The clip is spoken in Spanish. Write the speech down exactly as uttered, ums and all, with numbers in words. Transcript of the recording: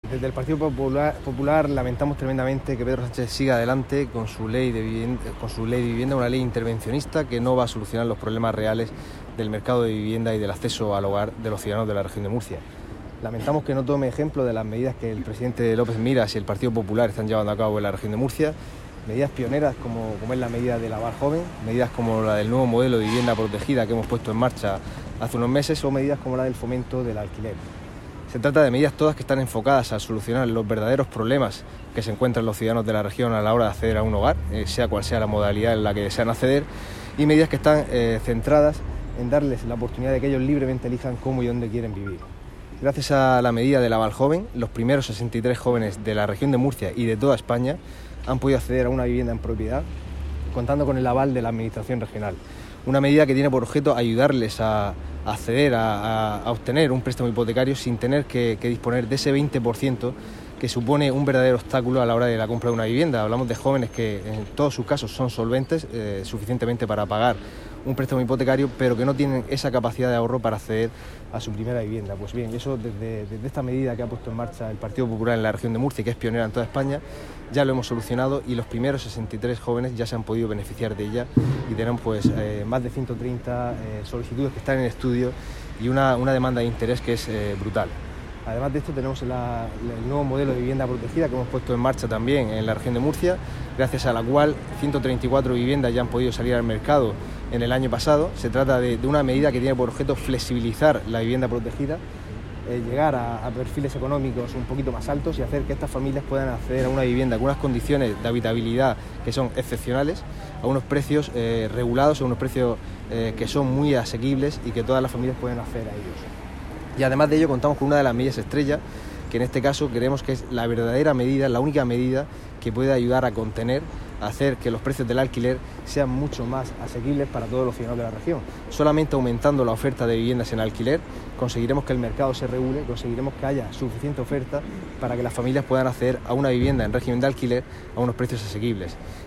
Desde el Partido Popular, Popular lamentamos tremendamente que Pedro Sánchez siga adelante con su ley de vivienda, con su ley de vivienda, una ley intervencionista que no va a solucionar los problemas reales del mercado de vivienda y del acceso al hogar de los ciudadanos de la región de Murcia. Lamentamos que no tome ejemplo de las medidas que el presidente López Miras y el Partido Popular están llevando a cabo en la región de Murcia, medidas pioneras como, como es la medida del aval joven, medidas como la del nuevo modelo de vivienda protegida que hemos puesto en marcha hace unos meses o medidas como la del fomento del alquiler. Se trata de medidas todas que están enfocadas a solucionar los verdaderos problemas que se encuentran los ciudadanos de la región a la hora de acceder a un hogar, eh, sea cual sea la modalidad en la que desean acceder, y medidas que están eh, centradas en darles la oportunidad de que ellos libremente elijan cómo y dónde quieren vivir. Gracias a la medida del aval joven, los primeros sesenta y tres jóvenes de la región de Murcia y de toda España han podido acceder a una vivienda en propiedad, contando con el aval de la Administración regional. Una medida que tiene por objeto ayudarles a acceder a, a, a obtener un préstamo hipotecario sin tener que, que disponer de ese veinte por ciento que supone un verdadero obstáculo a la hora de la compra de una vivienda. Hablamos de jóvenes que en todos sus casos son solventes eh, suficientemente para pagar un préstamo hipotecario, pero que no tienen esa capacidad de ahorro para acceder a su primera vivienda. Pues bien, eso desde, desde esta medida que ha puesto en marcha el Partido Popular en la región de Murcia, que es pionera en toda España, ya lo hemos solucionado y los primeros sesenta y tres jóvenes ya se han podido beneficiar de ella y tenemos pues eh, más de ciento treinta eh, solicitudes que están en estudio y una, una demanda de interés que es eh, brutal. Además de esto tenemos la, el nuevo modelo de vivienda protegida que hemos puesto en marcha también en la región de Murcia, gracias a la cual ciento treinta y cuatro viviendas ya han podido salir al mercado en el año pasado. Se trata de, de una medida que tiene por objeto flexibilizar la vivienda protegida, eh, llegar a, a perfiles económicos un poquito más altos y hacer que estas familias puedan acceder a una vivienda con unas condiciones de habitabilidad que son excepcionales, a unos precios eh, regulados, a unos precios eh, que son muy asequibles y que todas las familias pueden acceder a ellos. Y además de ello contamos con una de las medidas estrella, que en este caso creemos que es la verdadera medida, la única medida que puede ayudar a contener, a hacer que los precios del alquiler sean mucho más asequibles para todos los ciudadanos de la región. Solamente aumentando la oferta de viviendas en alquiler conseguiremos que el mercado se regule, conseguiremos que haya suficiente oferta para que las familias puedan acceder a una vivienda en régimen de alquiler a unos precios asequibles.